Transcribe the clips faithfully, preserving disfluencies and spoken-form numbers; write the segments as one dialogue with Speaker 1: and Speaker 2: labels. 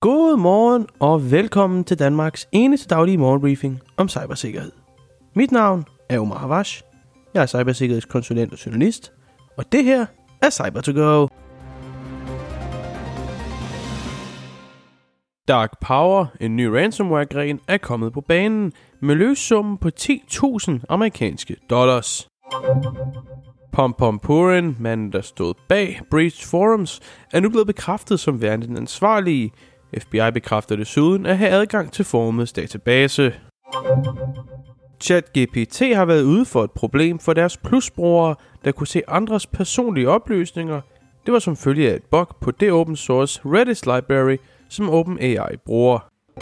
Speaker 1: God morgen og velkommen til Danmarks eneste daglige morgenbriefing om cybersikkerhed. Mit navn er Omar Havash. Jeg er cybersikkerhedskonsulent og journalist, og det her er Cyber to Go. Dark Power, en ny ransomware-gren, er kommet på banen med løssummen på ti tusind amerikanske dollars. PomPom Purin, manden der stod bag Breach Forums, er nu blevet bekræftet som værende den ansvarlige. F B I bekræfter desuden at have adgang til forumets database. ChatGPT har været ude for et problem for deres Plus-brugere, der kunne se andres personlige oplysninger. Det var som følge af et bug på det open source Redis library, som OpenAI bruger.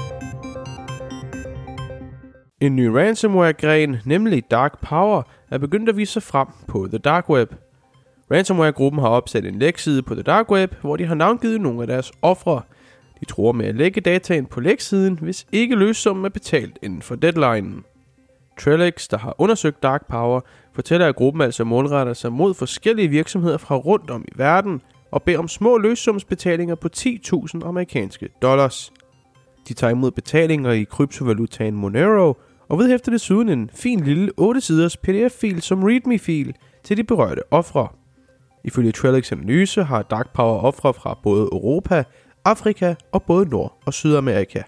Speaker 1: En ny ransomware-gren, nemlig Dark Power, er begyndt at vise sig frem på The Dark Web. Ransomware-gruppen har opsat en lækside på The Dark Web, hvor de har navngivet nogle af deres ofre. De tror med at lægge dataen på læksiden, hvis ikke løssummen er betalt inden for deadlinen. Trellix, der har undersøgt Dark Power, fortæller, at gruppen altså målretter sig mod forskellige virksomheder fra rundt om i verden og beder om små løssumsbetalinger på ti tusind amerikanske dollars. De tager imod betalinger i kryptovalutaen Monero og vedhæfter desuden en fin lille otte siders P D F-fil som README-fil til de berørte ofre. Ifølge Trellix analyse har Dark Power ofre fra både Europa, Afrika og både Nord- og Sydamerika.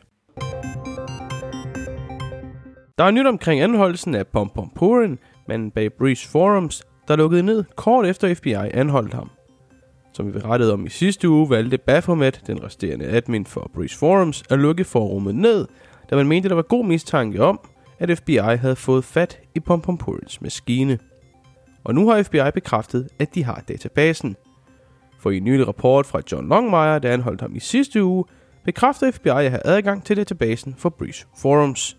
Speaker 1: Der er nyt omkring anholdelsen af PomPom Purin, manden bag Breach Forums, der lukkede ned kort efter F B I anholdt ham. Som vi berettede om i sidste uge, valgte Baphomet, den resterende admin for Breach Forums, at lukke forumet ned, da man mente, der var god mistanke om, at F B I havde fået fat i PomPom Purins maskine. Og nu har F B I bekræftet, at de har databasen. For i en nylig rapport fra John Longmire, der anholdt ham i sidste uge, bekræfter F B I at have adgang til databasen for Breach Forums.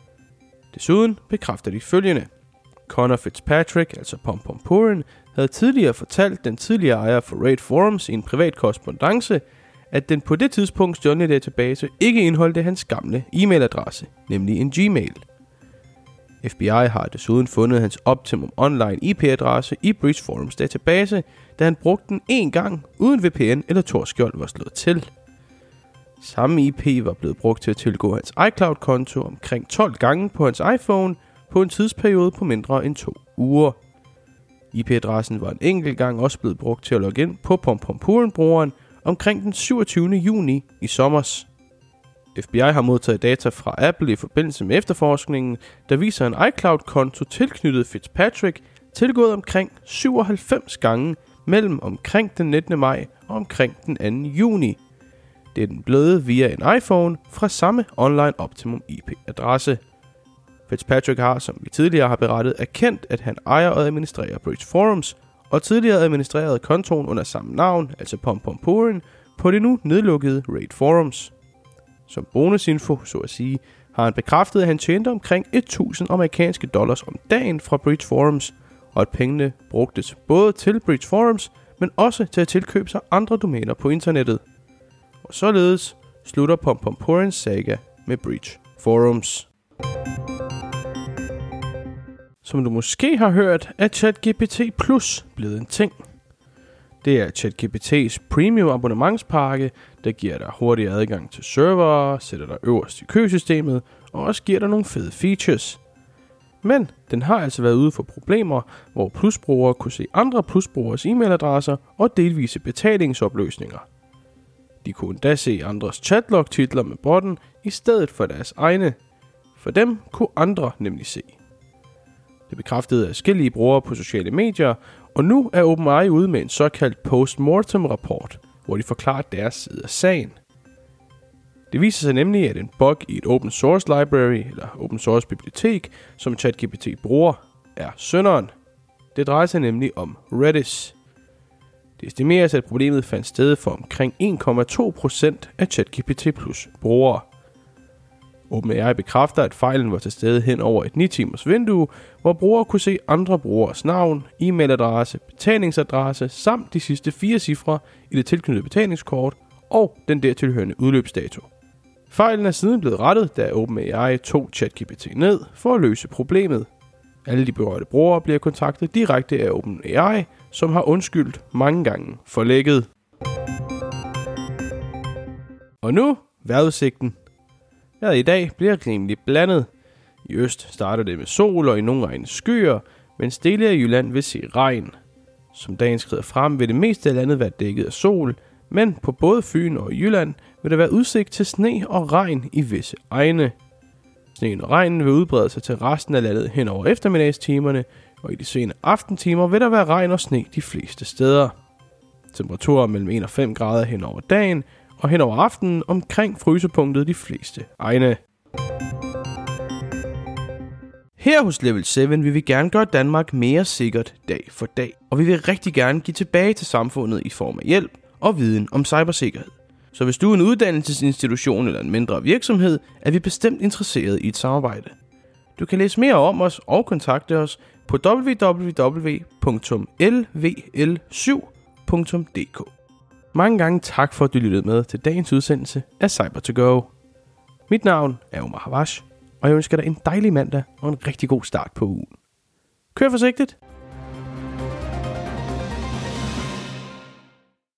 Speaker 1: Desuden bekræfter de følgende. Connor Fitzpatrick, altså PomPom Purin, havde tidligere fortalt den tidligere ejer for Raid Forums i en privat korrespondance, at den på det tidspunkt stjålne database ikke indeholdte hans gamle e-mailadresse, nemlig en Gmail. F B I har desuden fundet hans Optimum Online I P-adresse i Breach Forums database, da han brugte den én gang uden V P N eller Tor-skjold var slået til. Samme I P var blevet brugt til at tilgå hans iCloud-konto omkring tolv gange på hans iPhone på en tidsperiode på mindre end to uger. I P-adressen var en enkelt gang også blevet brugt til at logge ind på PomPom Purin-brugeren omkring den syvogtyvende juni i sommers. F B I har modtaget data fra Apple i forbindelse med efterforskningen, der viser en iCloud-konto tilknyttet Fitzpatrick tilgået omkring syvoghalvfems gange mellem omkring den nittende maj og omkring den anden juni. Det er den blevet via en iPhone fra samme online Optimum I P-adresse. Fitzpatrick har, som vi tidligere har berettet, erkendt, at han ejer og administrerer Breach Forums, og tidligere administrerede kontoen under samme navn, altså PomPom Purin, på det nu nedlukkede Raid Forums. Som bonusinfo, så at sige, har han bekræftet, at han tjente omkring tusind amerikanske dollars om dagen fra Breach Forums, og at pengene brugtes både til Breach Forums, men også til at tilkøbe sig andre domæner på internettet. Og således slutter PomPom Purins saga med Breach Forums. Som du måske har hørt, er ChatGPT Plus blevet en ting. Det er ChatGPT's premium abonnementspakke, der giver dig hurtig adgang til servere, sætter dig øverst i køsystemet og også giver dig nogle fede features. Men den har altså været ude for problemer, hvor Plus-brugere kunne se andre Plus-brugeres e-mailadresser og delvise betalingsopløsninger. De kunne endda se andres chatlog-titler med botten i stedet for deres egne. For dem kunne andre nemlig se. Det bekræftede adskillige brugere på sociale medier, og nu er OpenAI ude med en såkaldt post-mortem-rapport, hvor de forklarer deres side af sagen. Det viser sig nemlig, at en bug i et open source library eller open source bibliotek, som ChatGPT bruger, er synderen. Det drejer sig nemlig om Redis. Det estimeres, at problemet fandt sted for omkring en komma to procent af ChatGPT Plus brugere. OpenAI bekræfter, at fejlen var til stede hen over et ni timers vindue, hvor brugere kunne se andre brugeres navn, e-mailadresse, betalingsadresse samt de sidste fire cifre i det tilknyttede betalingskort og den dertilhørende udløbsdato. Fejlen er siden blevet rettet, da OpenAI tog ChatGPT ned for at løse problemet. Alle de berørte brugere bliver kontaktet direkte af OpenAI, som har undskyldt mange gange for lækket. Og nu Vejrudsigten. Vejret i dag bliver rimelig blandet. I øst starter det med sol og i nogle egne skyer, mens dele af Jylland vil se regn. Som dagen skrider frem, vil det meste af landet være dækket af sol, men på både Fyn og Jylland vil der være udsigt til sne og regn i visse egne. Sneen og regnen vil udbrede sig til resten af landet hen over eftermiddagstimerne, og i de sene aftentimer vil der være regn og sne de fleste steder. Temperaturer mellem en og fem grader hen over dagen, og hen over aftenen omkring frysepunktet de fleste egne. Her hos Level syv vil vi gerne gøre Danmark mere sikkert dag for dag, og vi vil rigtig gerne give tilbage til samfundet i form af hjælp og viden om cybersikkerhed. Så hvis du er en uddannelsesinstitution eller en mindre virksomhed, er vi bestemt interesseret i et samarbejde. Du kan læse mere om os og kontakte os på w w w punktum l v l syv punktum d k. Mange gange tak for, at du lyttede med til dagens udsendelse af Cyber to Go. Mit navn er Omar Havash, og jeg ønsker dig en dejlig mandag og en rigtig god start på ugen. Kør forsigtigt!